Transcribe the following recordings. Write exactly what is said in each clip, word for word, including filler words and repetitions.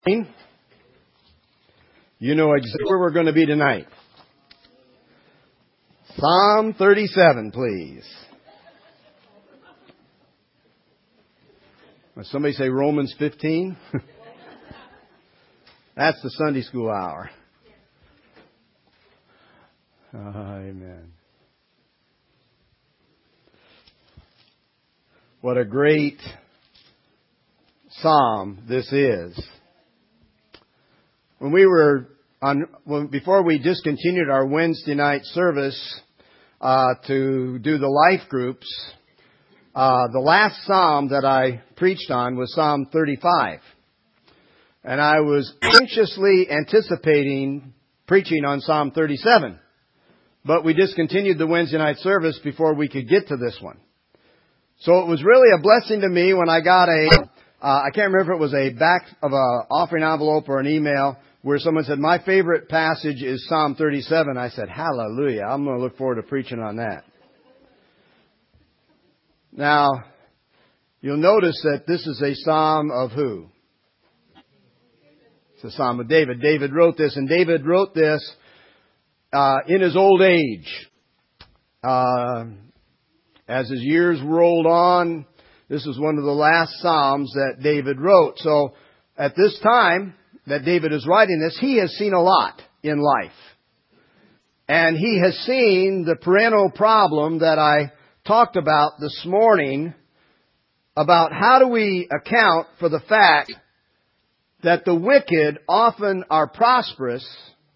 You know exactly where we're going to be tonight. Psalm thirty-seven, please. Will somebody say Romans fifteen? That's the Sunday school hour. Oh, amen. What a great psalm this is. When we were on, when, before we discontinued our Wednesday night service uh, to do the life groups, uh, the last psalm that I preached on was Psalm thirty-five. And I was anxiously anticipating preaching on Psalm thirty-seven. But we discontinued the Wednesday night service before we could get to this one. So it was really a blessing to me when I got a, uh, I can't remember if it was a back of a offering envelope or an email where someone said, my favorite passage is Psalm thirty-seven. I said, hallelujah. I'm going to look forward to preaching on that. Now, you'll notice that this is a psalm of who? It's a psalm of David. David wrote this, and David wrote this uh, in his old age. Uh, as his years rolled on, this is one of the last psalms that David wrote. So, at this time that David is writing this, he has seen a lot in life. And he has seen the perennial problem that I talked about this morning about how do we account for the fact that the wicked often are prosperous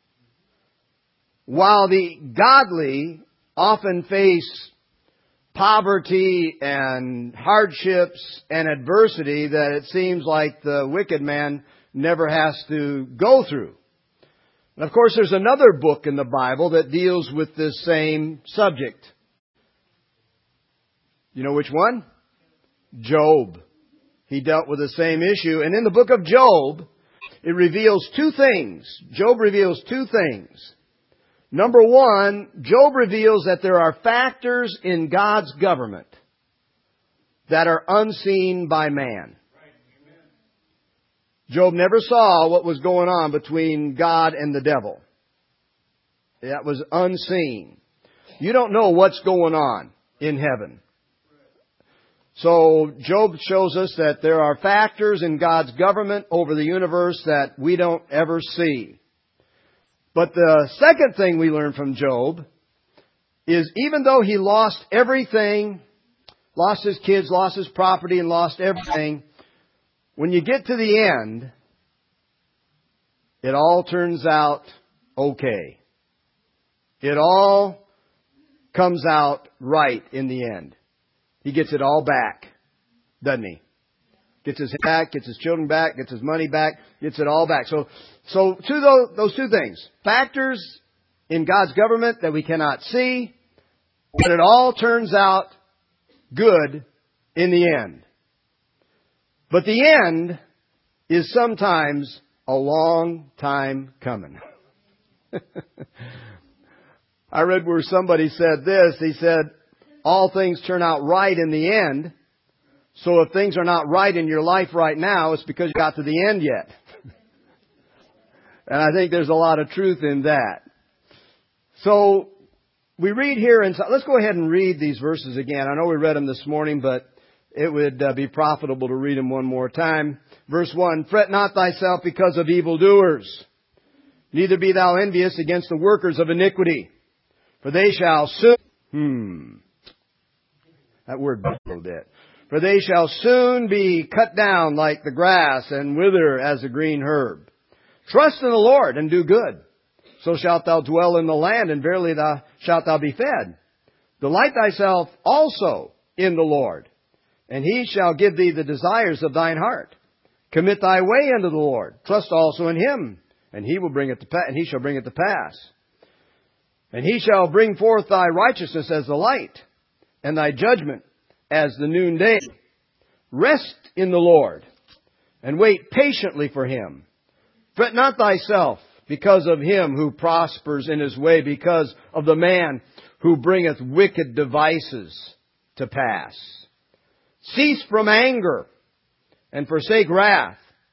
while the godly often face poverty and hardships and adversity that it seems like the wicked man never has to go through. And of course, there's another book in the Bible that deals with this same subject. You know which one? Job. He dealt with the same issue. And in the book of Job, it reveals two things. Job reveals two things. Number one, Job reveals that there are factors in God's government that are unseen by man. Job never saw what was going on between God and the devil. That was unseen. You don't know what's going on in heaven. So Job shows us that there are factors in God's government over the universe that we don't ever see. But the second thing we learn from Job is even though he lost everything, lost his kids, lost his property, and lost everything, when you get to the end, it all turns out okay. It all comes out right in the end. He gets it all back, doesn't he? Gets his back, gets his children back, gets his money back, gets it all back. So, so to those, those two things, factors in God's government that we cannot see, but it all turns out good in the end. But the end is sometimes a long time coming. I read where somebody said this. He said, all things turn out right in the end. So if things are not right in your life right now, it's because you got to the end yet. And I think there's a lot of truth in that. So we read here, and let's go ahead and read these verses again. I know we read them this morning, but it would uh, be profitable to read them one more time. Verse one, fret not thyself because of evildoers, neither be thou envious against the workers of iniquity, for they shall soon, hmm, that word a little bit, for they shall soon be cut down like the grass and wither as a green herb. Trust in the Lord and do good, so shalt thou dwell in the land, and verily thou shalt thou be fed. Delight thyself also in the Lord, and He shall give thee the desires of thine heart. Commit thy way unto the Lord. Trust also in Him, and He will bring it to pass, and He shall bring it to pass. And He shall bring forth thy righteousness as the light, and thy judgment as the noonday. Rest in the Lord, and wait patiently for Him. Fret not thyself because of him who prospers in his way, because of the man who bringeth wicked devices to pass. Cease from anger, and forsake wrath.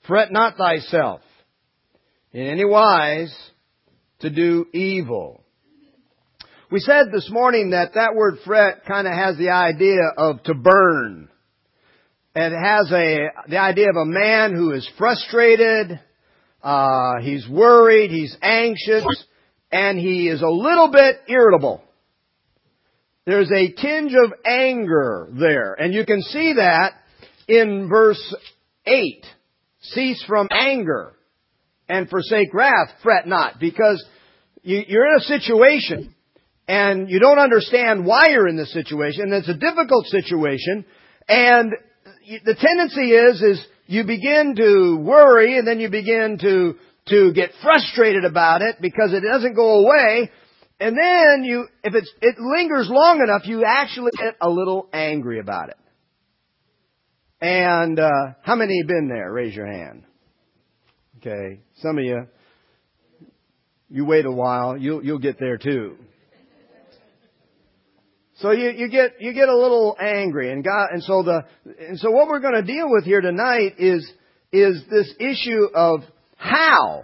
Fret not thyself in any wise to do evil. We said this morning that that word fret kind of has the idea of to burn. And it has a the idea of a man who is frustrated, uh, he's worried, he's anxious, and he is a little bit irritable. There's a tinge of anger there. And you can see that in verse eight. Cease from anger and forsake wrath, fret not. Because you, you're in a situation and you don't understand why you're in this situation. And it's a difficult situation. And the tendency is, is you begin to worry and then you begin to, to get frustrated about it because it doesn't go away. And then you, if it's, it lingers long enough, you actually get a little angry about it. And, uh, how many have been there? Raise your hand. Okay. Some of you, you wait a while, you'll, you'll get there too. So you, you get, you get a little angry and God, and so the, and so what we're going to deal with here tonight is, is this issue of how.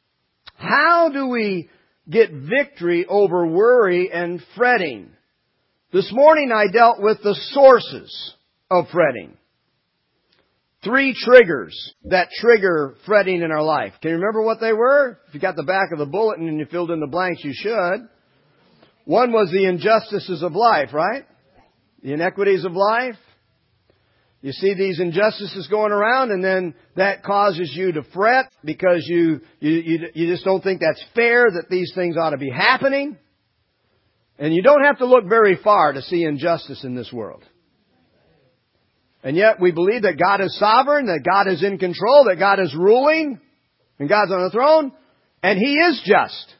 How do we get victory over worry and fretting? This morning I dealt with the sources of fretting. Three triggers that trigger fretting in our life. Can you remember what they were? If you got the back of the bulletin and you filled in the blanks, you should. One was the injustices of life, right? The inequities of life. You see these injustices going around and then that causes you to fret because you, you, you, you just don't think that's fair, that these things ought to be happening. And you don't have to look very far to see injustice in this world. And yet we believe that God is sovereign, that God is in control, that God is ruling, and God's on the throne, and He is just.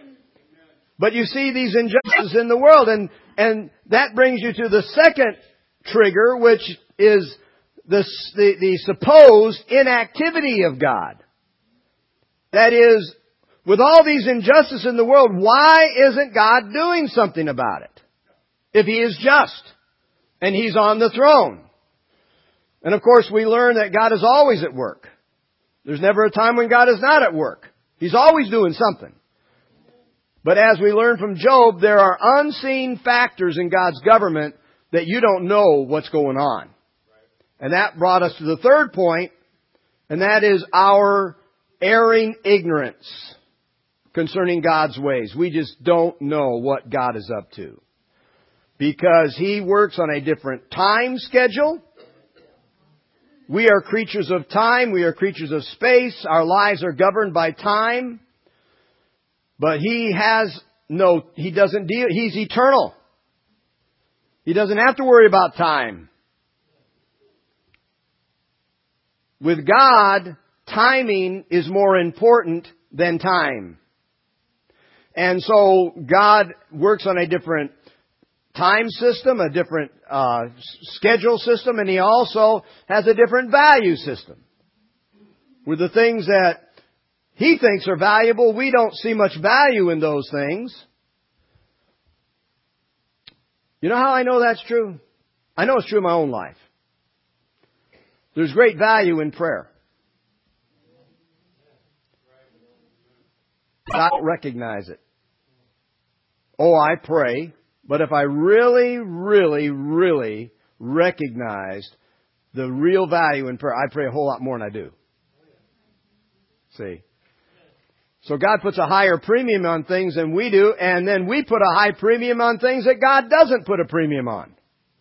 But you see these injustices in the world, and, and that brings you to the second trigger, which is the, the, the supposed inactivity of God. That is, with all these injustices in the world, why isn't God doing something about it? If He is just, and He's on the throne. And of course we learn that God is always at work. There's never a time when God is not at work. He's always doing something. But as we learn from Job, there are unseen factors in God's government that you don't know what's going on. And that brought us to the third point, and that is our erring ignorance concerning God's ways. We just don't know what God is up to. Because He works on a different time schedule. We are creatures of time. We are creatures of space. Our lives are governed by time. But He has no, He doesn't deal, He's eternal. He doesn't have to worry about time. With God, timing is more important than time. And so God works on a different time system, a different uh, schedule system, and He also has a different value system. With the things that He thinks are valuable, we don't see much value in those things. You know how I know that's true? I know it's true in my own life. There's great value in prayer. I don't recognize it. Oh, I pray. But if I really, really, really recognized the real value in prayer, I pray a whole lot more than I do. See? So God puts a higher premium on things than we do, and then we put a high premium on things that God doesn't put a premium on.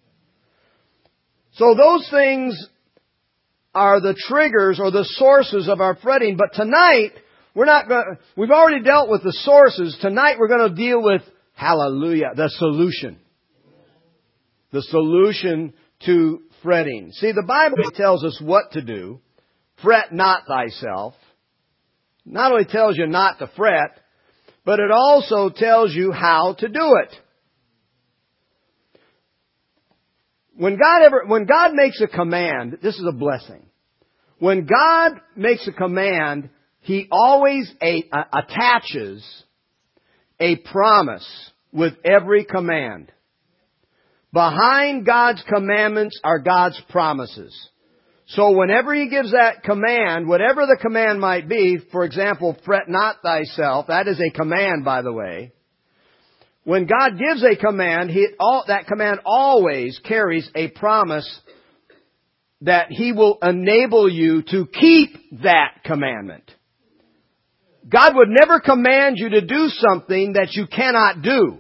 So those things are the triggers or the sources of our fretting. But tonight, we're not going. We've already dealt with the sources. Tonight, we're going to deal with, hallelujah, the solution. The solution to fretting. See, the Bible tells us what to do. Fret not thyself. Not only tells you not to fret, but it also tells you how to do it. When God ever, when God makes a command, this is a blessing. When God makes a command, He always a, a, attaches a promise with every command. Behind God's commandments are God's promises. So whenever He gives that command, whatever the command might be, for example, fret not thyself, that is a command, by the way. When God gives a command, he, all, that command always carries a promise that He will enable you to keep that commandment. God would never command you to do something that you cannot do.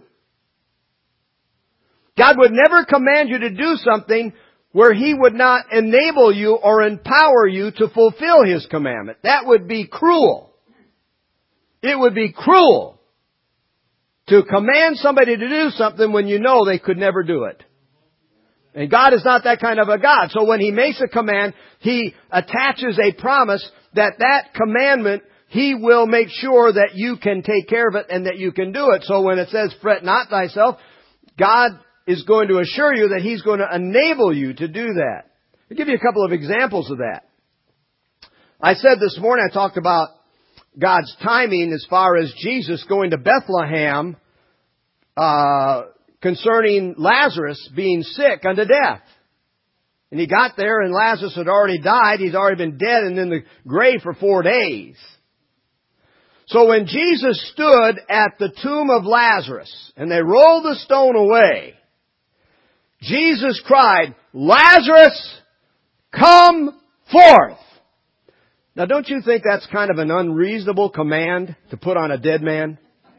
God would never command you to do something where He would not enable you or empower you to fulfill His commandment. That would be cruel. It would be cruel to command somebody to do something when you know they could never do it. And God is not that kind of a God. So when He makes a command, He attaches a promise that that commandment, He will make sure that you can take care of it and that you can do it. So when it says, fret not thyself, God is going to assure you that He's going to enable you to do that. I'll give you a couple of examples of that. I said this morning, I talked about God's timing as far as Jesus going to Bethlehem, uh, concerning Lazarus being sick unto death. And He got there and Lazarus had already died. He's already been dead and in the grave for four days. So when Jesus stood at the tomb of Lazarus and they rolled the stone away, Jesus cried, Lazarus, come forth. Now don't you think that's kind of an unreasonable command to put on a dead man?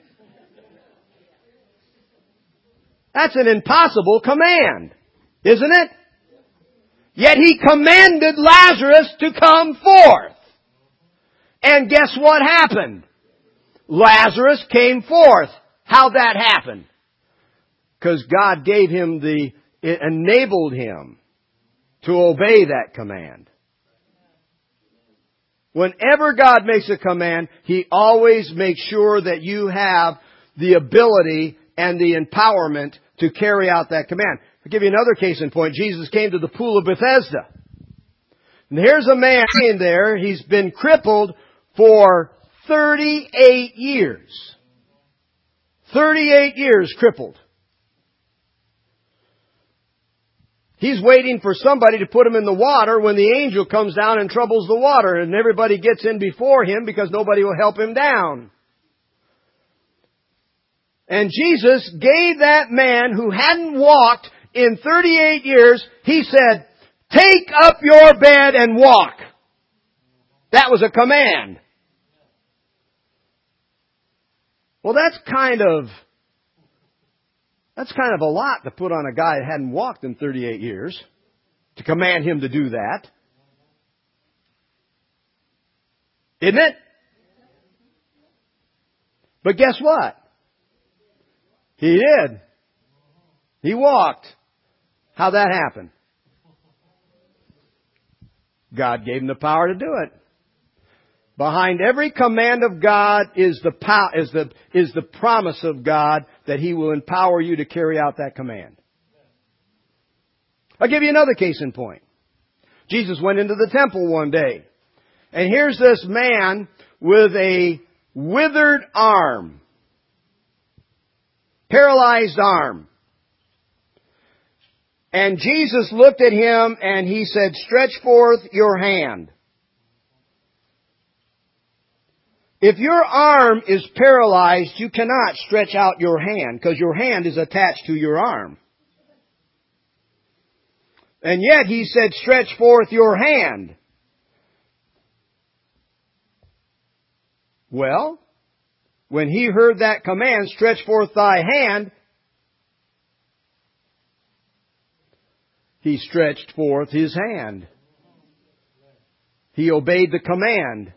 That's an impossible command, isn't it? Yet He commanded Lazarus to come forth. And guess what happened? Lazarus came forth. How'd that happen? Because God gave him the, it enabled him to obey that command. Whenever God makes a command, He always makes sure that you have the ability and the empowerment to carry out that command. I'll give you another case in point. Jesus came to the pool of Bethesda. And here's a man in there. He's been crippled for thirty-eight years. thirty-eight years crippled. He's waiting for somebody to put him in the water when the angel comes down and troubles the water. And everybody gets in before him because nobody will help him down. And Jesus gave that man who hadn't walked in thirty-eight years, He said, take up your bed and walk. That was a command. Well, that's kind of, that's kind of a lot to put on a guy that hadn't walked in thirty-eight years, to command him to do that. Isn't it? But guess what? He did. He walked. How'd that happen? God gave him the power to do it. Behind every command of God is the power, is the, is the promise of God that He will empower you to carry out that command. I'll give you another case in point. Jesus went into the temple one day. And here's this man with a withered arm. Paralyzed arm. And Jesus looked at him and He said, stretch forth your hand. If your arm is paralyzed, you cannot stretch out your hand because your hand is attached to your arm. And yet He said, stretch forth your hand. Well, when he heard that command, stretch forth thy hand, he stretched forth his hand. He obeyed the command.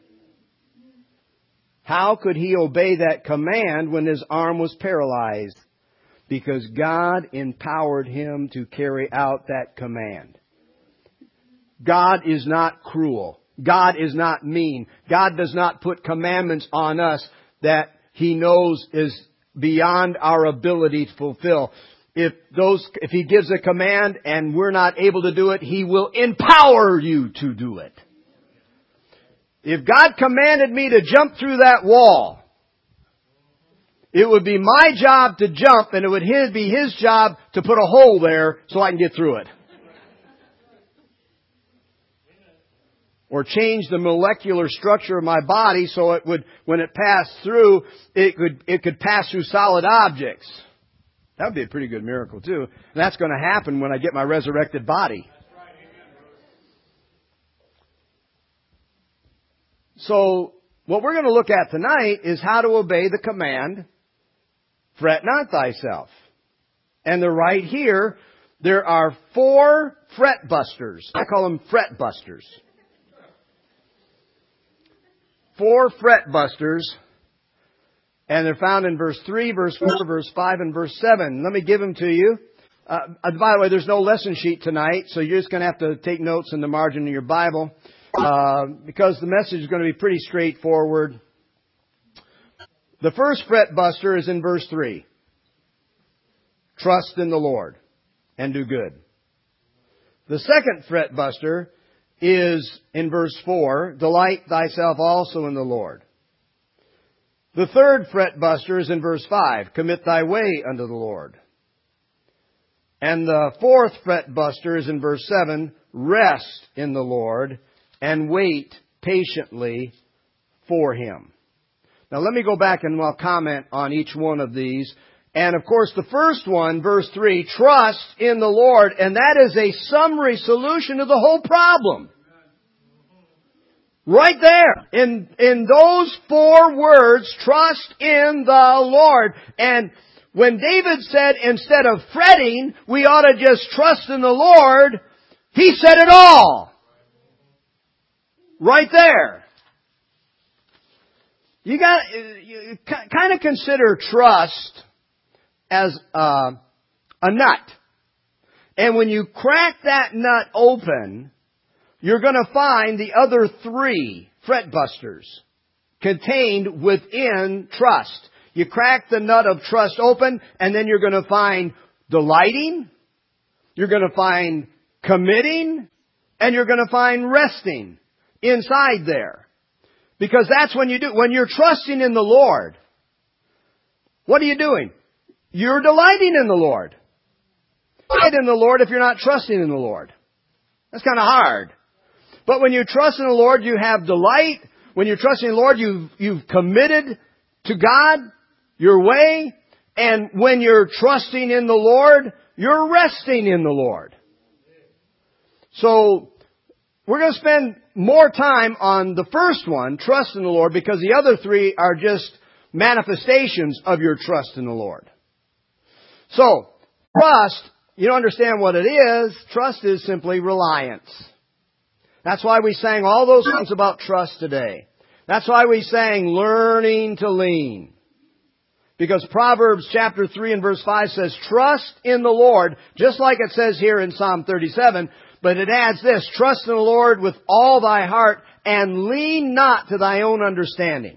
How could he obey that command when his arm was paralyzed? Because God empowered him to carry out that command. God is not cruel. God is not mean. God does not put commandments on us that He knows is beyond our ability to fulfill. If those, if He gives a command and we're not able to do it, He will empower you to do it. If God commanded me to jump through that wall, it would be my job to jump and it would be His job to put a hole there so I can get through it. or change the molecular structure of my body so it would, when it passed through, it could, it could pass through solid objects. That would be a pretty good miracle too. And that's going to happen when I get my resurrected body. So, what we're going to look at tonight is how to obey the command, fret not thyself. And they're right here. There are four fret busters. I call them fret busters. Four fret busters. And they're found in verse three, verse four, verse five, and verse seven. Let me give them to you. Uh, by the way, there's no lesson sheet tonight, so you're just going to have to take notes in the margin of your Bible. Uh, because the message is going to be pretty straightforward. The first fret buster is in verse three. Trust in the Lord and do good. The second fret buster is in verse four. Delight thyself also in the Lord. The third fret buster is in verse five. Commit thy way unto the Lord. And the fourth fret buster is in verse seven. Rest in the Lord and wait patiently for Him. Now let me go back and I'll comment on each one of these. And of course the first one, verse three, trust in the Lord. And that is a summary solution to the whole problem. Right there. In, in those four words, trust in the Lord. And when David said instead of fretting, we ought to just trust in the Lord, he said it all. Right there. You got you kind of consider trust as uh, a nut. And when you crack that nut open, you're going to find the other three fret busters contained within trust. You crack the nut of trust open, and then you're going to find delighting, you're going to find committing, and you're going to find resting inside there. Because that's when you do, when you're trusting in the Lord, what are you doing? You're delighting in the Lord. Delight in the Lord if you're not trusting in the Lord. That's kind of hard. But when you trust in the Lord, you have delight. When you're trusting in the Lord, you've, you've committed to God, your way. And when you're trusting in the Lord, you're resting in the Lord. So, we're going to spend more time on the first one, trust in the Lord, because the other three are just manifestations of your trust in the Lord. So, trust, you don't understand what it is. Trust is simply reliance. That's why we sang all those songs about trust today. That's why we sang learning to lean. Because Proverbs chapter three and verse five says, trust in the Lord, just like it says here in Psalm thirty-seven, but it adds this, trust in the Lord with all thy heart and lean not to thy own understanding.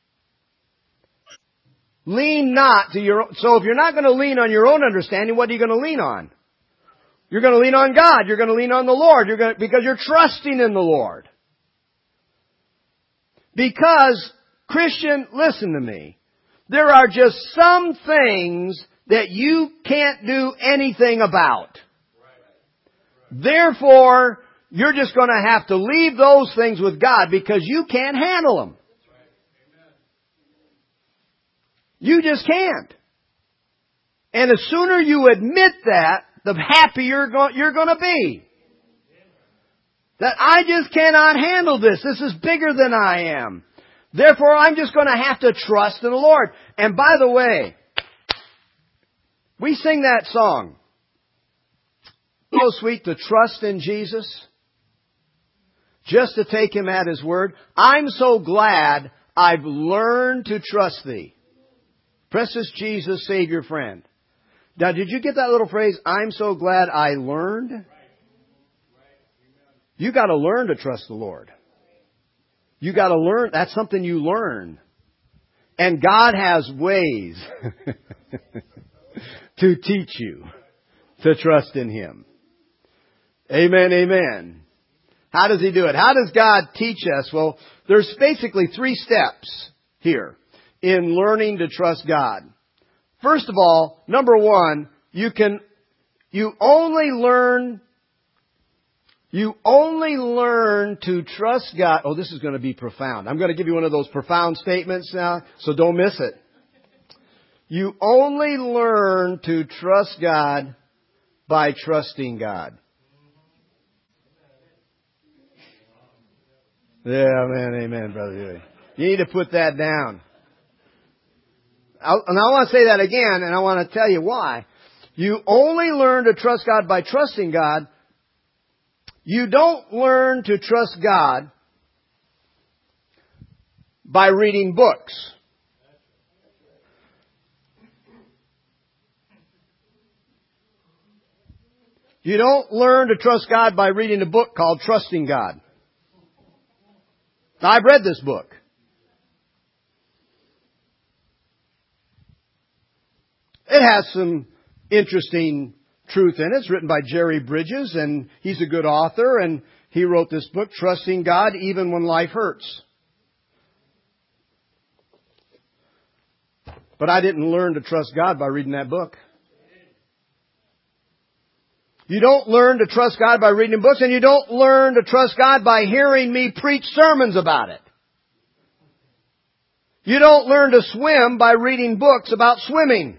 Lean not to your own. So if you're not going to lean on your own understanding, what are you going to lean on? You're going to lean on God. You're going to lean on the Lord. You're going to, because you're trusting in the Lord. Because, Christian, listen to me. There are just some things that you can't do anything about. Therefore, you're just going to have to leave those things with God because you can't handle them. You just can't. And the sooner you admit that, the happier you're going to be. That I just cannot handle this. This is bigger than I am. Therefore, I'm just going to have to trust in the Lord. And by the way, we sing that song. So sweet to trust in Jesus. Just to take Him at His word. I'm so glad I've learned to trust Thee. Precious Jesus, Savior, friend. Now, did you get that little phrase, I'm so glad I learned? You got to learn to trust the Lord. You got to learn. That's something you learn. And God has ways to teach you to trust in Him. Amen, amen. How does He do it? How does God teach us? Well, there's basically three steps here in learning to trust God. First of all, number one, you can, you only learn You only learn to trust God. Oh, this is going to be profound. I'm going to give you one of those profound statements now, so don't miss it. You only learn to trust God by trusting God. Yeah, man, amen, Brother Huey. You need to put that down. I'll, and I want to say that again, and I want to tell you why. You only learn to trust God by trusting God. You don't learn to trust God by reading books. You don't learn to trust God by reading a book called Trusting God. Now, I've read this book. It has some interesting truth in it. It's written by Jerry Bridges, and he's a good author, and he wrote this book, Trusting God Even When Life Hurts. But I didn't learn to trust God by reading that book. You don't learn to trust God by reading books, and you don't learn to trust God by hearing me preach sermons about it. You don't learn to swim by reading books about swimming.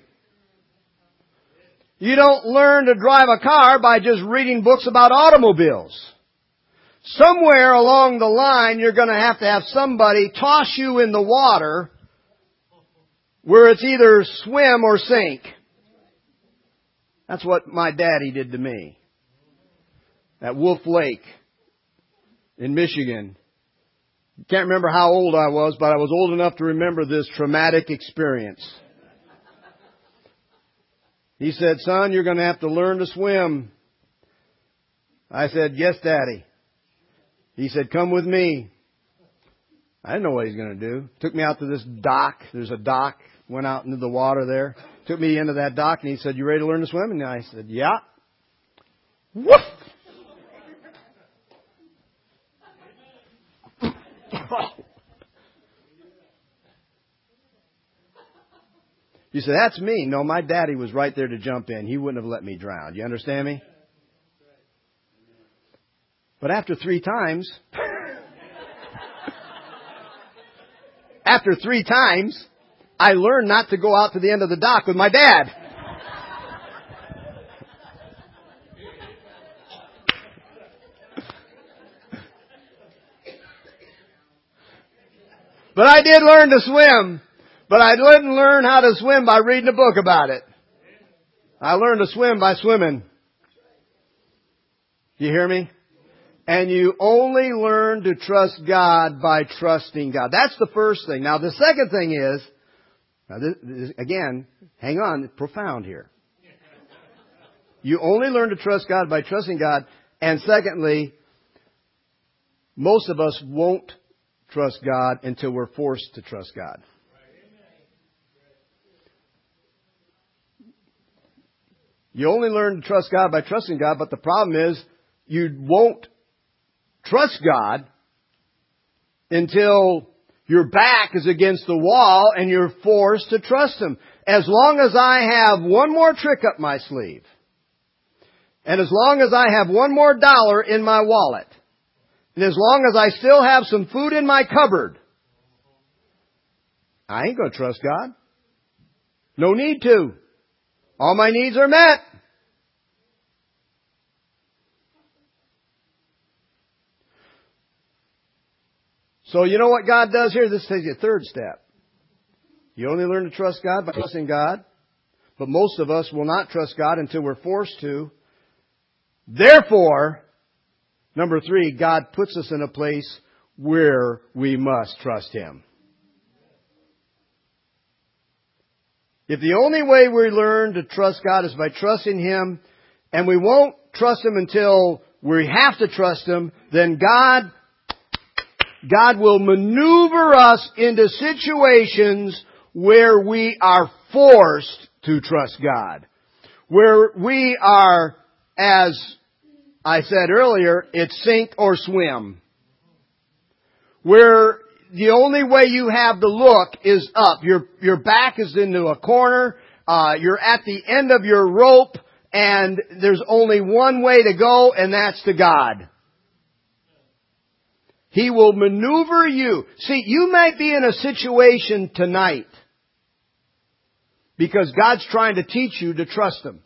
You don't learn to drive a car by just reading books about automobiles. Somewhere along the line, you're going to have to have somebody toss you in the water where it's either swim or sink. That's what my daddy did to me at Wolf Lake in Michigan. Can't remember how old I was, but I was old enough to remember this traumatic experience. He said, son, you're going to have to learn to swim. I said, yes, Daddy. He said, come with me. I didn't know what he was going to do. Took me out to this dock. There's a dock. Went out into the water there. Took me into that dock and he said, you ready to learn to swim? And I said, yeah. Woof! You say, that's me. No, my daddy was right there to jump in. He wouldn't have let me drown. You understand me? But after three times, after three times, I learned not to go out to the end of the dock with my dad. But I did learn to swim. But I didn't learn how to swim by reading a book about it. I learned to swim by swimming. You hear me? And you only learn to trust God by trusting God. That's the first thing. Now the second thing is, now this, this, again, hang on, it's profound here. You only learn to trust God by trusting God. And secondly, most of us won't trust God until we're forced to trust God. You only learn to trust God by trusting God, but the problem is you won't trust God until your back is against the wall and you're forced to trust Him. As long as I have one more trick up my sleeve, and as long as I have one more dollar in my wallet, and as long as I still have some food in my cupboard, I ain't going to trust God. No need to. All my needs are met. So you know what God does here? This takes you a third step. You only learn to trust God by trusting God. But most of us will not trust God until we're forced to. Therefore, number three, God puts us in a place where we must trust Him. If the only way we learn to trust God is by trusting Him, and we won't trust Him until we have to trust Him, then God, God will maneuver us into situations where we are forced to trust God. Where we are, as I said earlier, it's sink or swim. Where the only way you have to look is up. Your, your back is into a corner. Uh, you're at the end of your rope and there's only one way to go and that's to God. He will maneuver you. See, you might be in a situation tonight because God's trying to teach you to trust Him.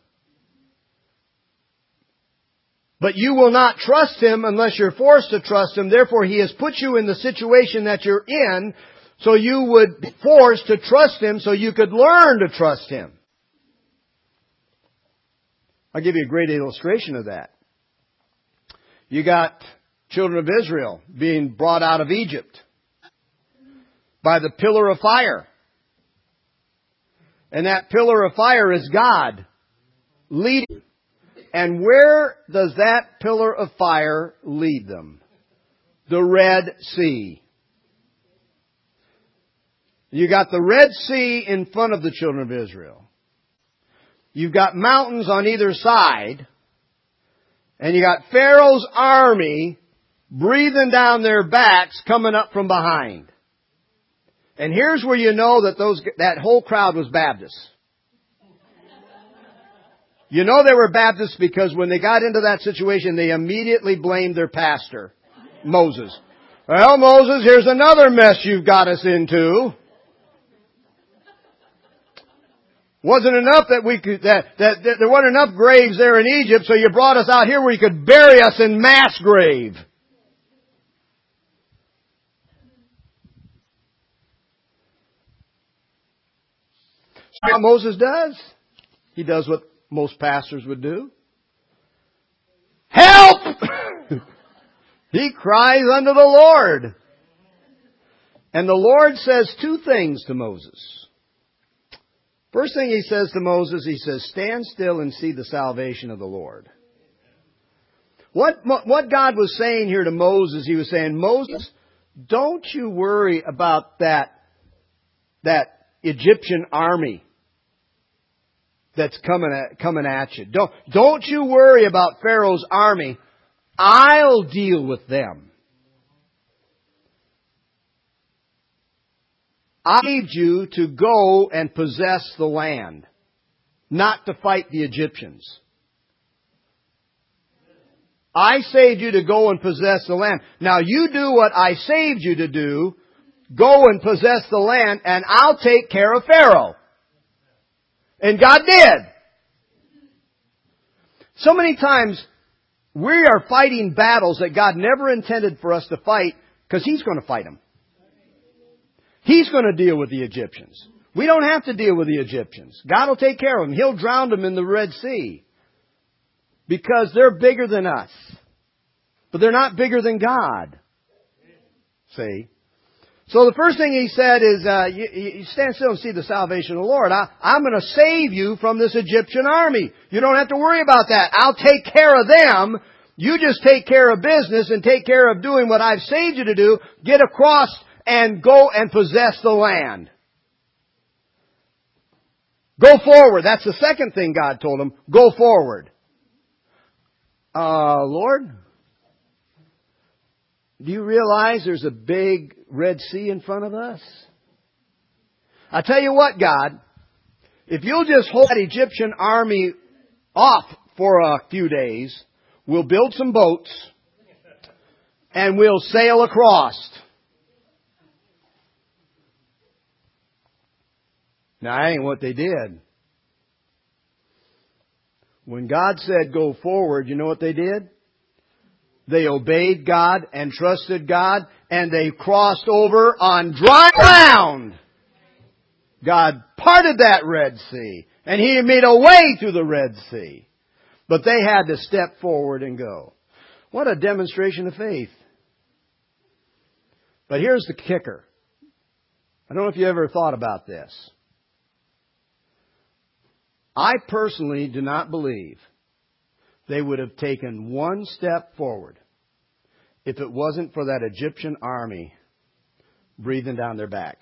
But you will not trust Him unless you're forced to trust Him. Therefore, He has put you in the situation that you're in so you would be forced to trust Him so you could learn to trust Him. I'll give you a great illustration of that. You got children of Israel being brought out of Egypt by the pillar of fire. And that pillar of fire is God leading. And where does that pillar of fire lead them? The Red Sea. You got the Red Sea in front of the children of Israel. You've got mountains on either side. And you got Pharaoh's army breathing down their backs coming up from behind. And here's where you know that those that whole crowd was Baptists. You know they were Baptists because when they got into that situation, they immediately blamed their pastor, Moses. Well, Moses, here's another mess you've got us into. Wasn't enough that we could, that, that, that there weren't enough graves there in Egypt, so you brought us out here where you could bury us in mass grave. So what Moses does? He does what most pastors would do. Help! He cries unto the Lord. And the Lord says two things to Moses. First thing He says to Moses, He says, stand still and see the salvation of the Lord. What, what God was saying here to Moses, He was saying, Moses, don't you worry about that, that Egyptian army that's coming at, coming at you. Don't, don't you worry about Pharaoh's army. I'll deal with them. I need you to go and possess the land, not to fight the Egyptians. I saved you to go and possess the land. Now you do what I saved you to do. Go and possess the land, and I'll take care of Pharaoh. And God did. So many times we are fighting battles that God never intended for us to fight because He's going to fight them. He's going to deal with the Egyptians. We don't have to deal with the Egyptians. God will take care of them. He'll drown them in the Red Sea because they're bigger than us. But they're not bigger than God. See? So the first thing He said is, uh, you, you stand still and see the salvation of the Lord. I, I'm going to save you from this Egyptian army. You don't have to worry about that. I'll take care of them. You just take care of business and take care of doing what I've saved you to do. Get across and go and possess the land. Go forward. That's the second thing God told him. Go forward. Uh, Lord, do you realize there's a big Red Sea in front of us? I tell you what, God, if you'll just hold that Egyptian army off for a few days, we'll build some boats and we'll sail across. Now, that ain't what they did. When God said go forward, you know what they did? They obeyed God and trusted God, and they crossed over on dry ground. God parted that Red Sea, and He made a way through the Red Sea. But they had to step forward and go. What a demonstration of faith. But here's the kicker. I don't know if you ever thought about this. I personally do not believe they would have taken one step forward if it wasn't for that Egyptian army breathing down their back.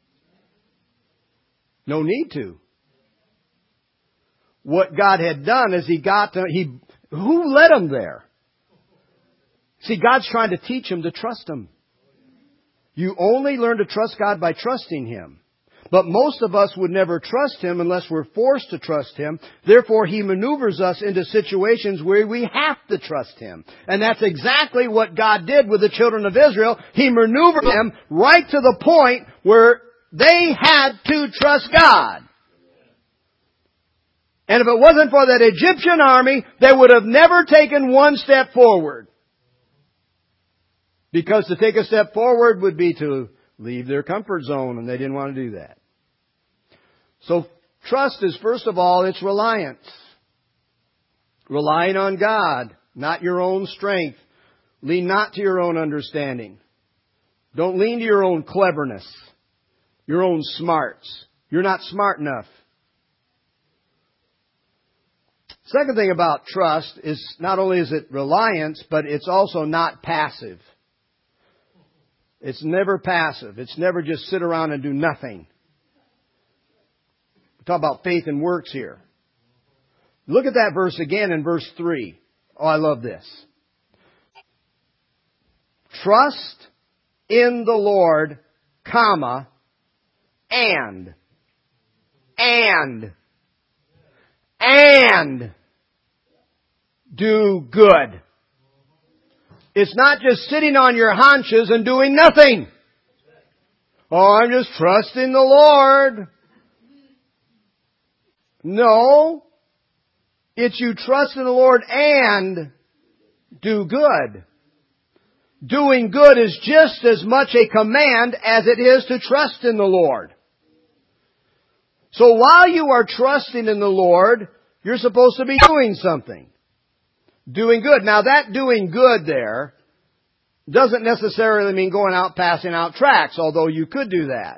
No need to. What God had done is He got to, He, who led them there? See, God's trying to teach them to trust Him. You only learn to trust God by trusting Him. But most of us would never trust Him unless we're forced to trust Him. Therefore, He maneuvers us into situations where we have to trust Him. And that's exactly what God did with the children of Israel. He maneuvered them right to the point where they had to trust God. And if it wasn't for that Egyptian army, they would have never taken one step forward. Because to take a step forward would be to leave their comfort zone, and they didn't want to do that. So trust is, first of all, it's reliance. Relying on God, not your own strength. Lean not to your own understanding. Don't lean to your own cleverness, your own smarts. You're not smart enough. Second thing about trust is not only is it reliance, but it's also not passive. It's never passive. It's never just sit around and do nothing. We talk about faith and works here. Look at that verse again in verse three. Oh, I love this. Trust in the Lord, comma, and, and, and do good. It's not just sitting on your haunches and doing nothing. Oh, I'm just trusting the Lord. No. It's you trust in the Lord and do good. Doing good is just as much a command as it is to trust in the Lord. So while you are trusting in the Lord, you're supposed to be doing something. Doing good. Now that doing good there doesn't necessarily mean going out passing out tracts, although you could do that.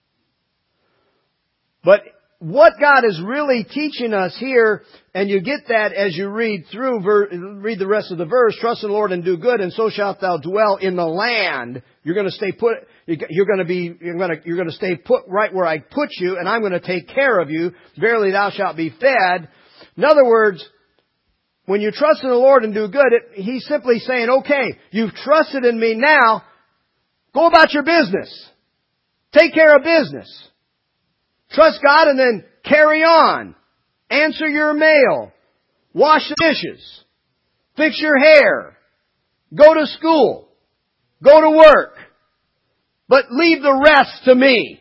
But what God is really teaching us here, and you get that as you read through, read the rest of the verse, trust in the Lord and do good, and so shalt thou dwell in the land. You're going to stay put, you're going to be, you're going to, you're going to stay put right where I put you, and I'm going to take care of you. Verily thou shalt be fed. In other words, when you trust in the Lord and do good, it, He's simply saying, okay, you've trusted in me now, go about your business. Take care of business. Trust God and then carry on. Answer your mail. Wash the dishes. Fix your hair. Go to school. Go to work. But leave the rest to me.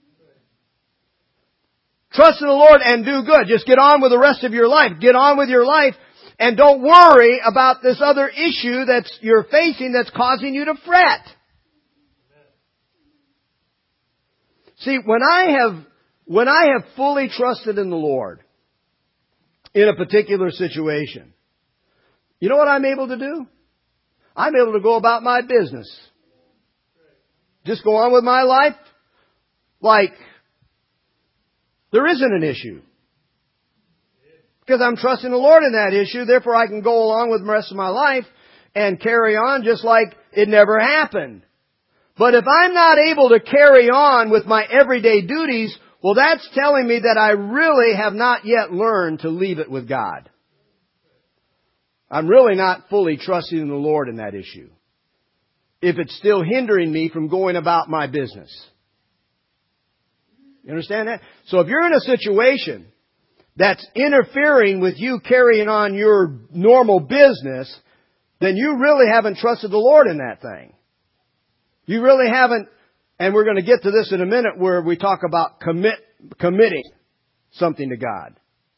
Trust in the Lord and do good. Just get on with the rest of your life. Get on with your life. And don't worry about this other issue that's you're facing that's causing you to fret. See, when I have, when I have fully trusted in the Lord in a particular situation, you know what I'm able to do? I'm able to go about my business. Just go on with my life like there isn't an issue. Because I'm trusting the Lord in that issue, therefore I can go along with the rest of my life and carry on just like it never happened. But if I'm not able to carry on with my everyday duties, well, that's telling me that I really have not yet learned to leave it with God. I'm really not fully trusting in the Lord in that issue. If it's still hindering me from going about my business. You understand that? So if you're in a situation that's interfering with you carrying on your normal business, then you really haven't trusted the Lord in that thing. You really haven't, and we're going to get to this in a minute where we talk about commit, committing something to God.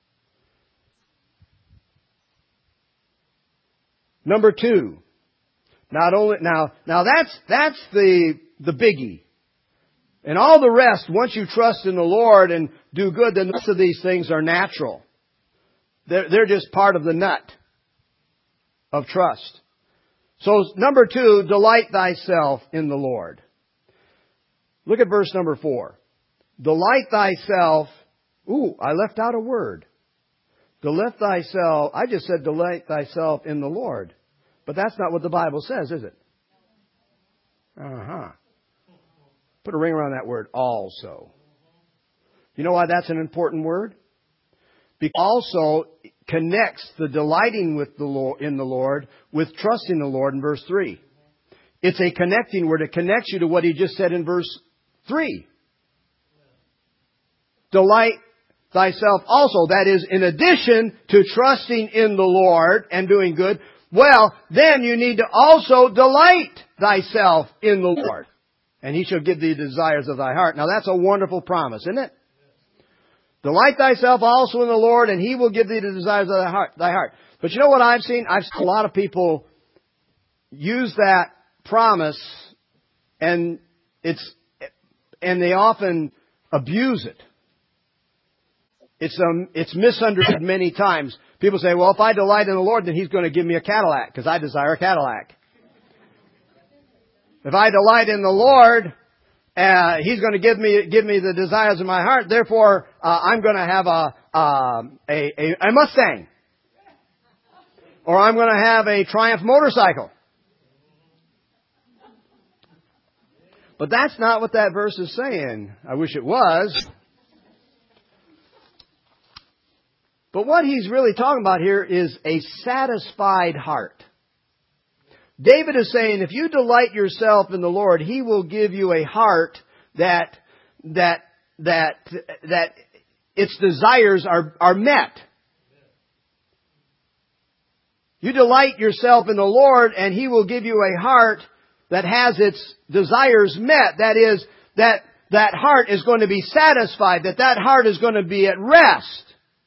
Number two, not only, now, now that's, that's the, the biggie. And all the rest, once you trust in the Lord and do good, then the rest of these things are natural. They're, they're just part of the nut of trust. So number two, delight thyself in the Lord. Look at verse number four. Delight thyself. Ooh, I left out a word. Delight thyself. I just said delight thyself in the Lord. But that's not what the Bible says, is it? Uh-huh. Put a ring around that word, also. You know why that's an important word? Because also connects the delighting with the Lord, in the Lord with trusting the Lord in verse three. It's a connecting word. It connects you to what He just said in verse three. delight thyself also. That is, in addition to trusting in the Lord and doing good, well, then you need to also delight thyself in the Lord. And He shall give thee the desires of thy heart. Now that's a wonderful promise, isn't it? Delight thyself also in the Lord, and He will give thee the desires of thy heart. Thy heart. But you know what I've seen? I've seen a lot of people use that promise, and it's and they often abuse it. It's um it's misunderstood many times. People say, "Well, if I delight in the Lord, then He's going to give me a Cadillac because I desire a Cadillac." If I delight in the Lord, uh, He's going to give me give me the desires of my heart. Therefore, uh, I'm going to have a, uh, a a a Mustang, or I'm going to have a Triumph motorcycle. But that's not what that verse is saying. I wish it was. But what he's really talking about here is a satisfied heart. David is saying, if you delight yourself in the Lord, He will give you a heart that, that, that, that its desires are, are met. You delight yourself in the Lord and He will give you a heart that has its desires met. That is, that, that heart is going to be satisfied, that that heart is going to be at rest.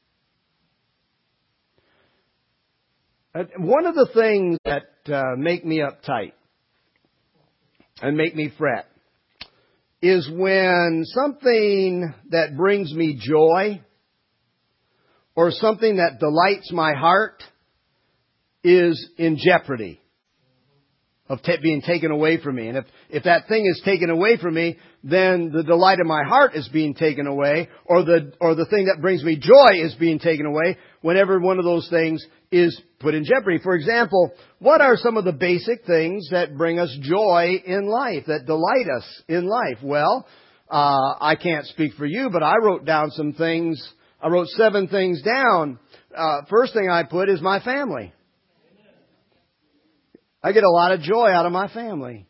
One of the things that uh, make me uptight and make me fret is when something that brings me joy or something that delights my heart is in jeopardy of t- being taken away from me. And if, if that thing is taken away from me, then the delight of my heart is being taken away, or the, or the thing that brings me joy is being taken away whenever one of those things is put in jeopardy. For example, what are some of the basic things that bring us joy in life, that delight us in life? Well, uh, I can't speak for you, but I wrote down some things. I wrote seven things down. Uh, first thing I put is my family. I get a lot of joy out of my family.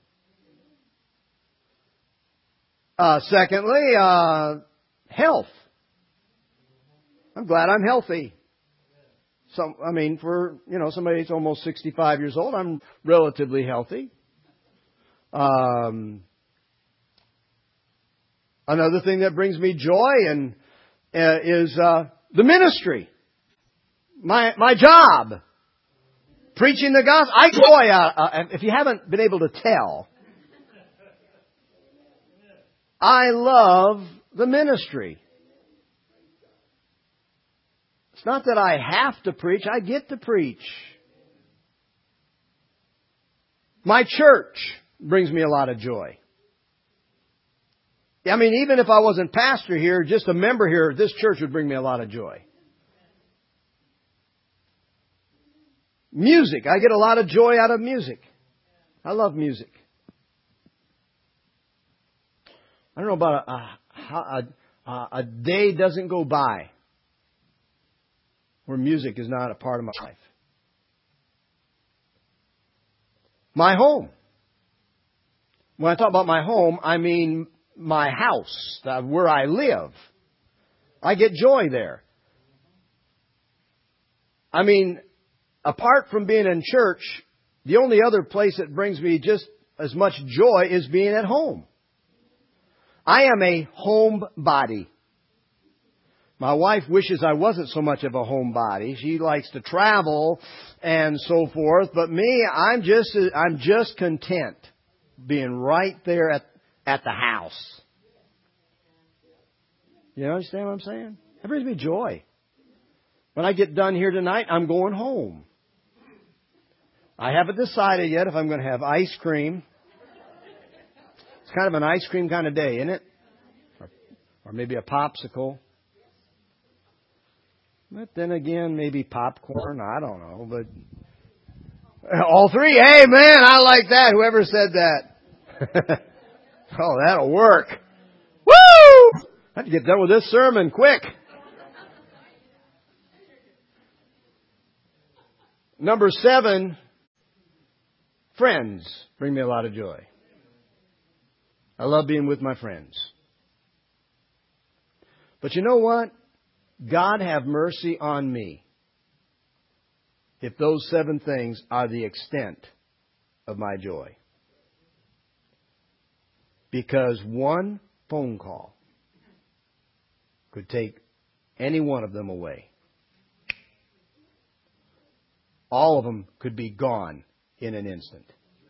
Uh, secondly, uh, health. I'm glad I'm healthy. Some, I mean, for, you know, somebody that's almost sixty-five years old, I'm relatively healthy. Um, another thing that brings me joy and uh, is uh, the ministry, my my job. Preaching the gospel. I joy out. Uh, if you haven't been able to tell, I love the ministry. It's not that I have to preach. I get to preach. My church brings me a lot of joy. I mean, even if I wasn't pastor here, just a member here, this church would bring me a lot of joy. Music. I get a lot of joy out of music. I love music. I don't know about a, a, a, a day doesn't go by where music is not a part of my life. My home. When I talk about my home, I mean my house, where I live. I get joy there. I mean, apart from being in church, the only other place that brings me just as much joy is being at home. I am a homebody. My wife wishes I wasn't so much of a homebody. She likes to travel and so forth, but me, I'm just I'm just content being right there at at the house. You understand what I'm saying? That brings me joy. When I get done here tonight, I'm going home. I haven't decided yet if I'm going to have ice cream. It's kind of an ice cream kind of day, isn't it? Or, or maybe a popsicle. But then again, maybe popcorn. I don't know. But all three. Hey, man, I like that. Whoever said that. Oh, that'll work. Woo! I have to get done with this sermon quick. Number seven. Friends bring me a lot of joy. I love being with my friends. But you know what? God have mercy on me if those seven things are the extent of my joy. Because one phone call could take any one of them away. All of them could be gone in an instant.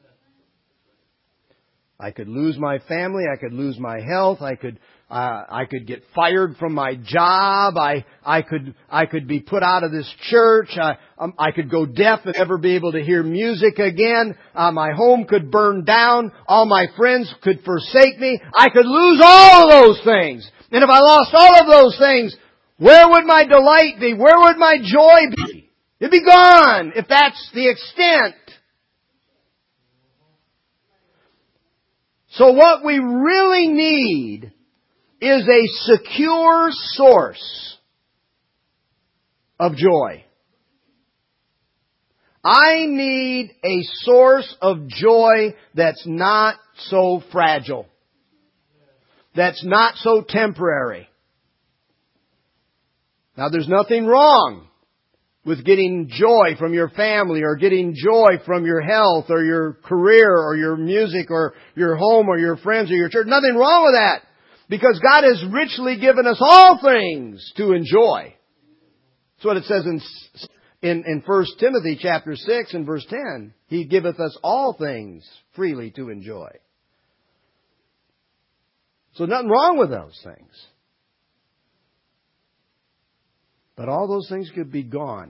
I could lose my family. I could lose my health. I could, uh, I could get fired from my job. I, I could, I could be put out of this church. I, um, I could go deaf and never be able to hear music again. Uh, my home could burn down. All my friends could forsake me. I could lose all of those things. And if I lost all of those things, where would my delight be? Where would my joy be? It'd be gone if that's the extent. So what we really need is a secure source of joy. I need a source of joy that's not so fragile. That's not so temporary. Now there's nothing wrong with getting joy from your family or getting joy from your health or your career or your music or your home or your friends or your church. Nothing wrong with that. Because God has richly given us all things to enjoy. That's what it says in, in, in First Timothy chapter six and verse ten. He giveth us all things freely to enjoy. So nothing wrong with those things. But all those things could be gone.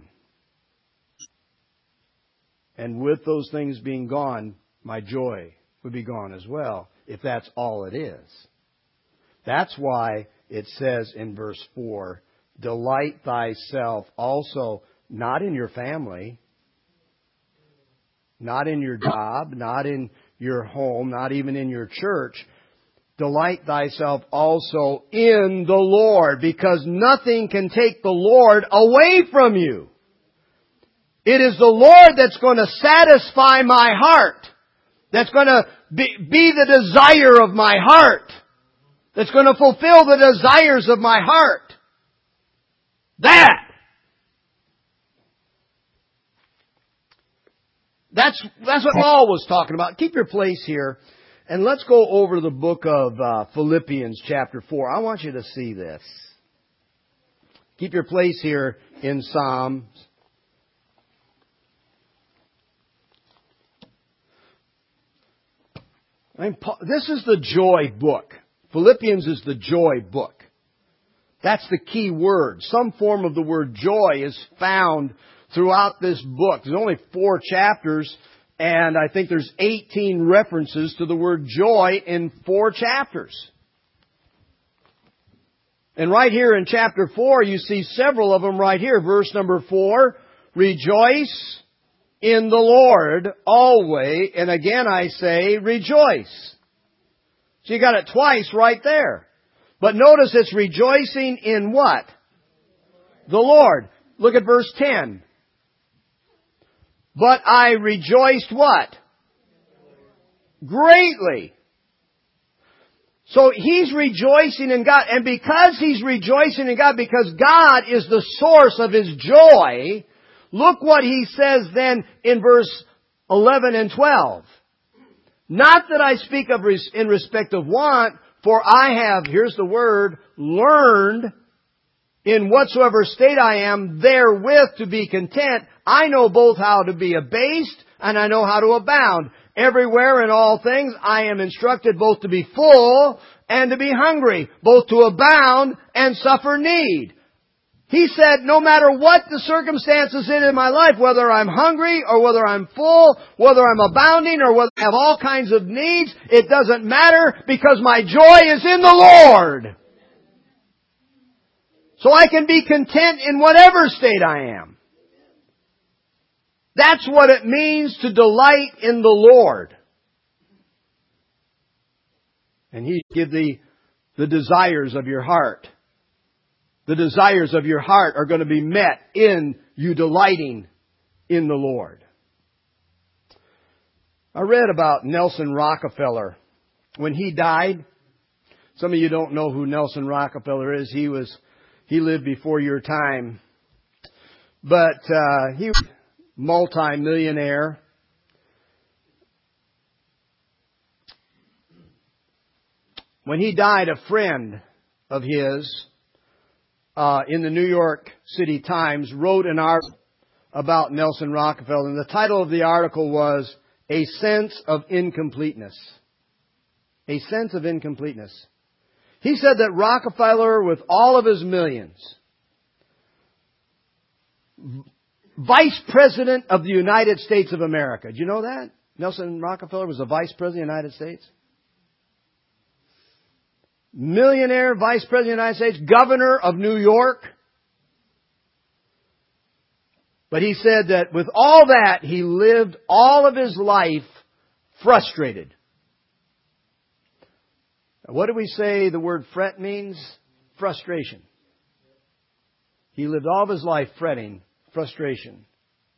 And with those things being gone, my joy would be gone as well, if that's all it is. That's why it says in verse four, delight thyself also not in your family, not in your job, not in your home, not even in your church. Delight thyself also in the Lord, because nothing can take the Lord away from you. It is the Lord that's going to satisfy my heart. That's going to be, be the desire of my heart. That's going to fulfill the desires of my heart. That. That's, that's what Paul was talking about. Keep your place here. And let's go over the book of uh, Philippians chapter four. I want you to see this. Keep your place here in Psalms. I'm, this is the joy book. Philippians is the joy book. That's the key word. Some form of the word joy is found throughout this book. There's only four chapters. And I think there's eighteen references to the word joy in four chapters. And right here in chapter four, you see several of them right here. Verse number four, rejoice in the Lord always. And again I say, rejoice. So you got it twice right there. But notice it's rejoicing in what? The Lord. Look at verse ten. But I rejoiced what? Greatly. So he's rejoicing in God. And because he's rejoicing in God, because God is the source of his joy, look what he says then in verse eleven and twelve. Not that I speak of res- in respect of want, for I have, here's the word, learned in whatsoever state I am therewith to be content. I know both how to be abased and I know how to abound. Everywhere in all things I am instructed both to be full and to be hungry, both to abound and suffer need. He said, no matter what the circumstances in my life, whether I'm hungry or whether I'm full, whether I'm abounding or whether I have all kinds of needs, it doesn't matter because my joy is in the Lord. So I can be content in whatever state I am. That's what it means to delight in the Lord. And He give thee the desires of your heart. The desires of your heart are going to be met in you delighting in the Lord. I read about Nelson Rockefeller. When he died, Some of you don't know who Nelson Rockefeller is. He was, he lived before your time. But, uh, he was a multi-millionaire. When he died, a friend of his, uh, in the New York City Times wrote an article about Nelson Rockefeller. And the title of the article was, A Sense of Incompleteness. A Sense of Incompleteness. He said that Rockefeller, with all of his millions, Vice President of the United States of America. Did you know that? Nelson Rockefeller was the Vice President of the United States. Millionaire, Vice President of the United States, Governor of New York. But he said that with all that, he lived all of his life frustrated. What do we say the word fret means? Frustration. He lived all of his life fretting, frustration.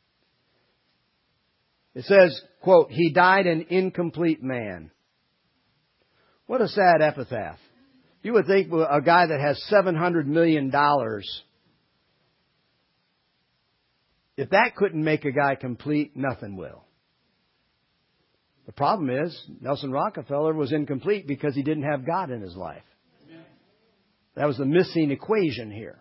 It says, quote, he died an incomplete man. What a sad epitaph. You would think a guy that has seven hundred million dollars, if that couldn't make a guy complete, nothing will. The problem is, Nelson Rockefeller was incomplete because he didn't have God in his life. That was the missing equation here.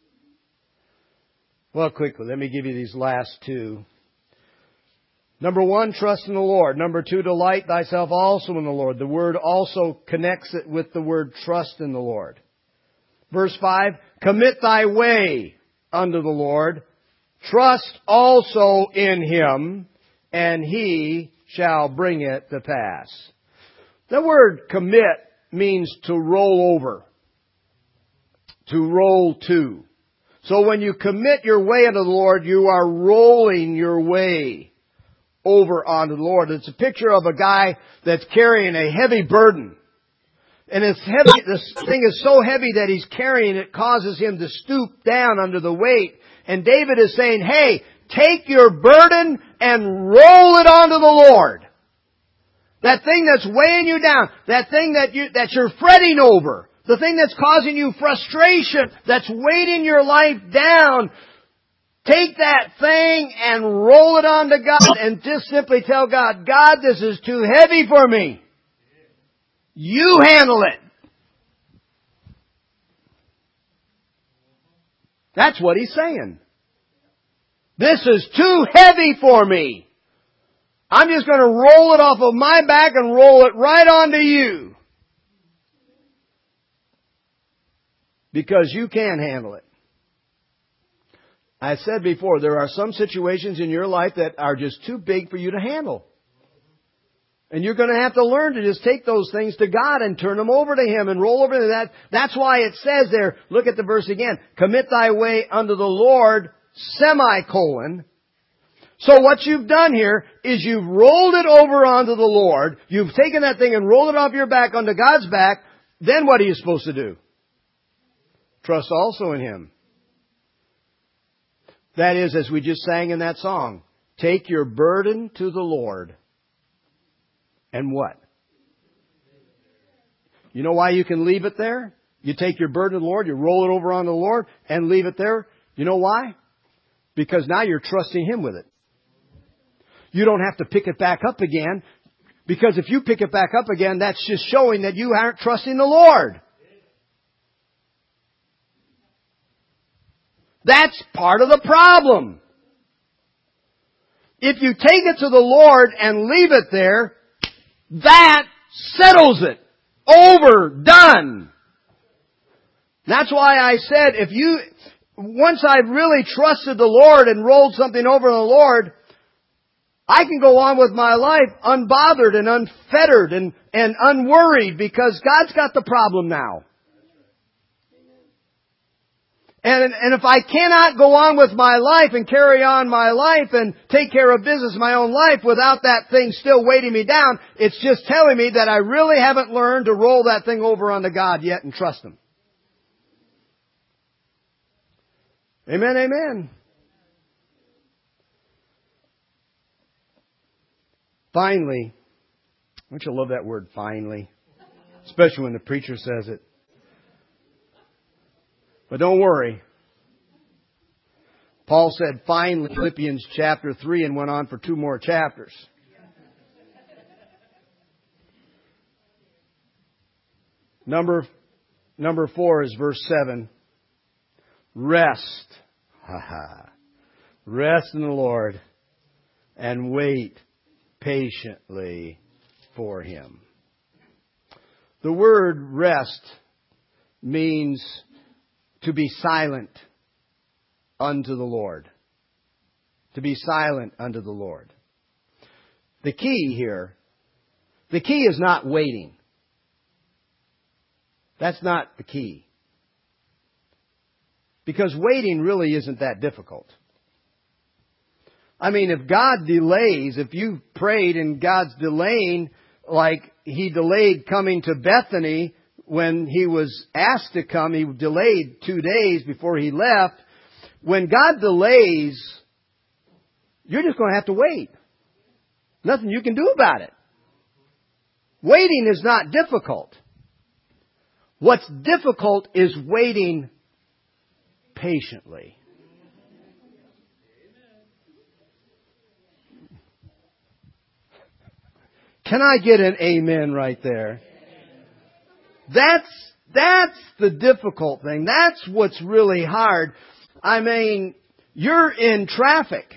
Well, quickly, let me give you these last two. Number one, trust in the Lord. Number two, delight thyself also in the Lord. The word also connects it with the word trust in the Lord. Verse five, commit thy way unto the Lord. Trust also in Him, and He shall bring it to pass. The word commit means to roll over. To roll to. So when you commit your way unto the Lord, you are rolling your way over onto the Lord. It's a picture of a guy that's carrying a heavy burden. And it's heavy, this thing is so heavy that he's carrying it causes him to stoop down under the weight. And David is saying, hey, take your burden and roll it onto the Lord. That thing that's weighing you down, that thing that you, that you're fretting over, the thing that's causing you frustration, that's weighting your life down, take that thing and roll it onto God and just simply tell God, God, this is too heavy for me. You handle it. That's what he's saying. This is too heavy for me. I'm just going to roll it off of my back and roll it right onto you. Because you can handle it. I said before, there are some situations in your life that are just too big for you to handle. And you're going to have to learn to just take those things to God and turn them over to Him and roll over to that. That's why it says there, look at the verse again, commit thy way unto the Lord, semicolon. So what you've done here is you've rolled it over onto the Lord. You've taken that thing and rolled it off your back onto God's back. Then what are you supposed to do? Trust also in Him. That is, as we just sang in that song, take your burden to the Lord. And what? You know why you can leave it there? You take your burden to the Lord, you roll it over on the Lord, and leave it there. You know why? Because now you're trusting Him with it. You don't have to pick it back up again. Because if you pick it back up again, that's just showing that you aren't trusting the Lord. That's part of the problem. If you take it to the Lord and leave it there, that settles it. Over. Done. That's why I said, if you, once I've really trusted the Lord and rolled something over to the Lord, I can go on with my life unbothered and unfettered and, and unworried because God's got the problem now. And, and if I cannot go on with my life and carry on my life and take care of business in my own life without that thing still weighting me down, it's just telling me that I really haven't learned to roll that thing over onto God yet and trust Him. Amen, amen. Finally, don't you love that word, finally? Especially when the preacher says it. But don't worry. Paul said finally Philippians chapter three and went on for two more chapters. Number, number four is verse seven. Rest. Ha ha. Rest in the Lord and wait patiently for Him. The word rest means to be silent unto the Lord. To be silent unto the Lord. The key here, the key is not waiting. That's not the key. Because waiting really isn't that difficult. I mean, if God delays, if you prayed and God's delaying, like He delayed coming to Bethany when He was asked to come, He delayed two days before He left. When God delays, you're just going to have to wait. Nothing you can do about it. Waiting is not difficult. What's difficult is waiting patiently. Can I get an amen right there? That's, that's the difficult thing. That's what's really hard. I mean, you're in traffic.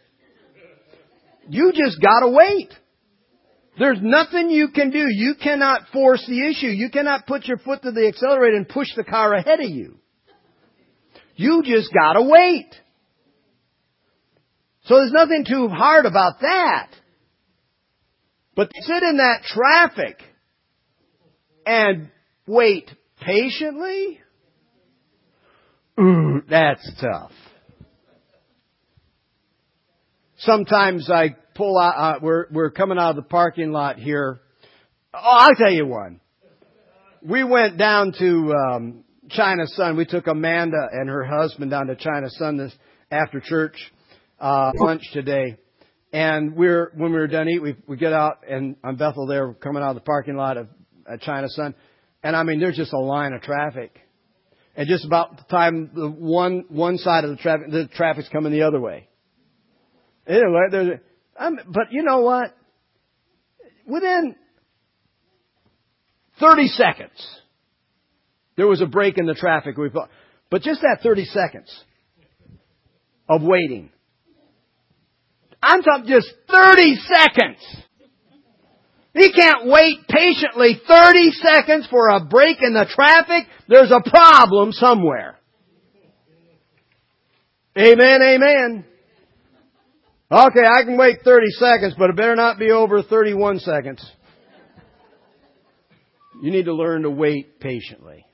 You just gotta wait. There's nothing you can do. You cannot force the issue. You cannot put your foot to the accelerator and push the car ahead of you. You just gotta wait. So there's nothing too hard about that. But to sit in that traffic and wait patiently, ooh, that's tough. Sometimes I pull out, uh, we're, we're coming out of the parking lot here. Oh, I'll tell you one. We went down to, um, China Sun. We took Amanda and her husband down to China Sun this, after church, uh, lunch today. And we're, when we were done eating, we, we get out and on Bethel there, we're coming out of the parking lot of uh, China Sun. And I mean, there's just a line of traffic. And just about the time the one, one side of the traffic, the traffic's coming the other way. Anyway, there's, um, but you know what? Within thirty seconds, there was a break in the traffic. We thought, but just that thirty seconds of waiting. I'm talking just thirty seconds. You can't wait patiently thirty seconds for a break in the traffic. There's a problem somewhere. Amen, amen. Okay, I can wait thirty seconds, but it better not be over thirty-one seconds. You need to learn to wait patiently.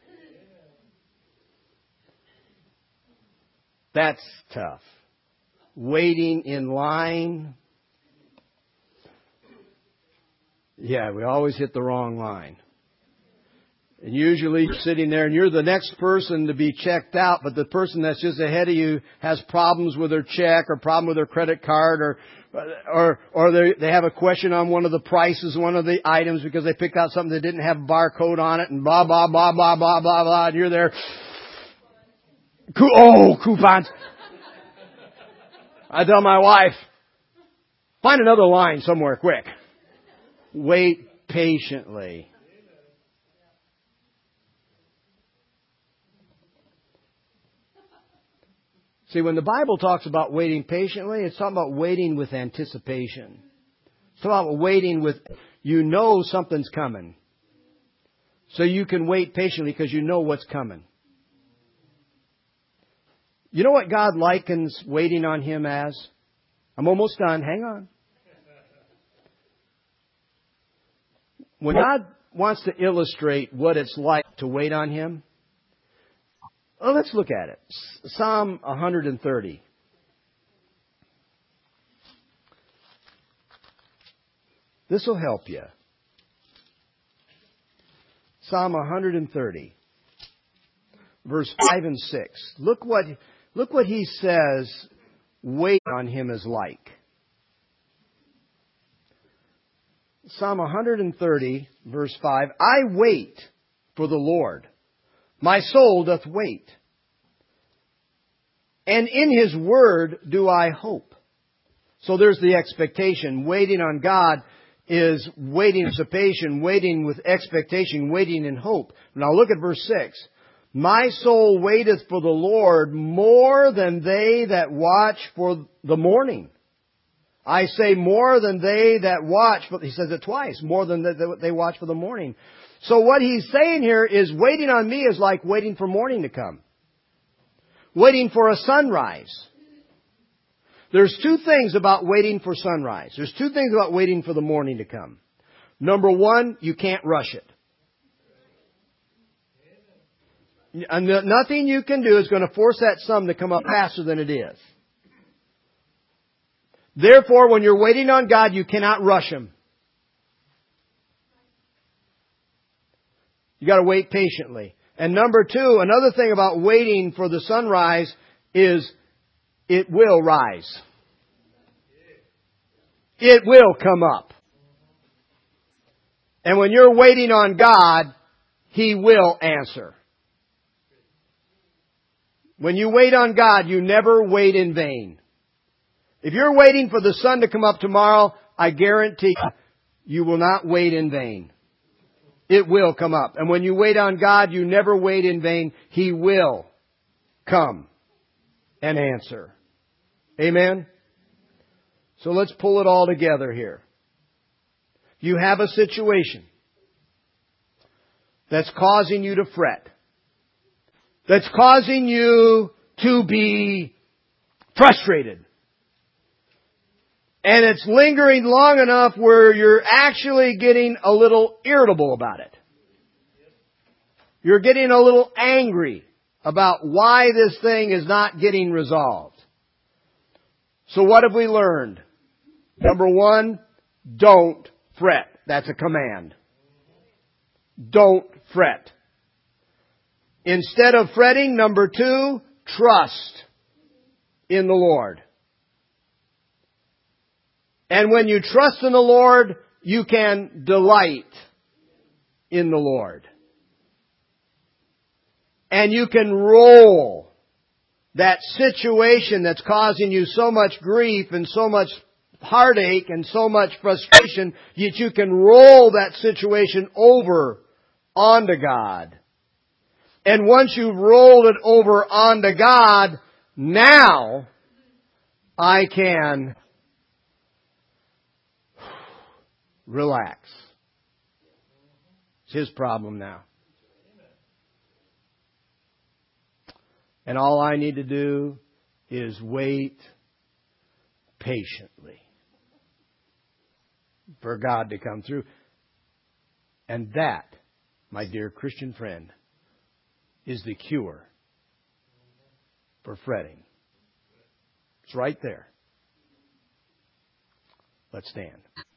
That's tough. Waiting in line. Yeah, we always hit the wrong line. And usually you're sitting there and you're the next person to be checked out, but the person that's just ahead of you has problems with their check or problem with their credit card or or or they they have a question on one of the prices, one of the items because they picked out something that didn't have a barcode on it and blah, blah, blah, blah, blah, blah, blah, and you're there. Oh, coupons. I tell my wife, find another line somewhere quick. Wait patiently. See, when the Bible talks about waiting patiently, it's talking about waiting with anticipation. It's talking about waiting with, you know something's coming. So you can wait patiently because you know what's coming. You know what God likens waiting on Him as? I'm almost done. Hang on. When God wants to illustrate what it's like to wait on Him, well, let's look at it. Psalm one thirty. This will help you. Psalm one thirty, verse five and six. Look what, look what he says wait on Him is like. Psalm one thirty, verse five, I wait for the Lord. My soul doth wait. And in His word do I hope. So there's the expectation. Waiting on God is waiting with anticipation, waiting with expectation, waiting in hope. Now look at verse six. My soul waiteth for the Lord more than they that watch for the morning. I say more than they that watch, but he says it twice, more than they watch for the morning. So what he's saying here is waiting on me is like waiting for morning to come. Waiting for a sunrise. There's two things about waiting for sunrise. There's two things about waiting for the morning to come. Number one, you can't rush it. And nothing you can do is going to force that sun to come up faster than it is. Therefore, when you're waiting on God, you cannot rush Him. You got to wait patiently. And number two, another thing about waiting for the sunrise is it will rise. It will come up. And when you're waiting on God, He will answer. When you wait on God, you never wait in vain. If you're waiting for the sun to come up tomorrow, I guarantee you, you will not wait in vain. It will come up. And when you wait on God, you never wait in vain. He will come and answer. Amen? So let's pull it all together here. You have a situation that's causing you to fret. That's causing you to be frustrated. And it's lingering long enough where you're actually getting a little irritable about it. You're getting a little angry about why this thing is not getting resolved. So what have we learned? Number one, don't fret. That's a command. Don't fret. Instead of fretting, number two, trust in the Lord. And when you trust in the Lord, you can delight in the Lord. And you can roll that situation that's causing you so much grief and so much heartache and so much frustration, yet you can roll that situation over onto God. And once you've rolled it over onto God, now I can relax. It's His problem now. And all I need to do is wait patiently for God to come through. And that, my dear Christian friend, is the cure for fretting. It's right there. Let's stand.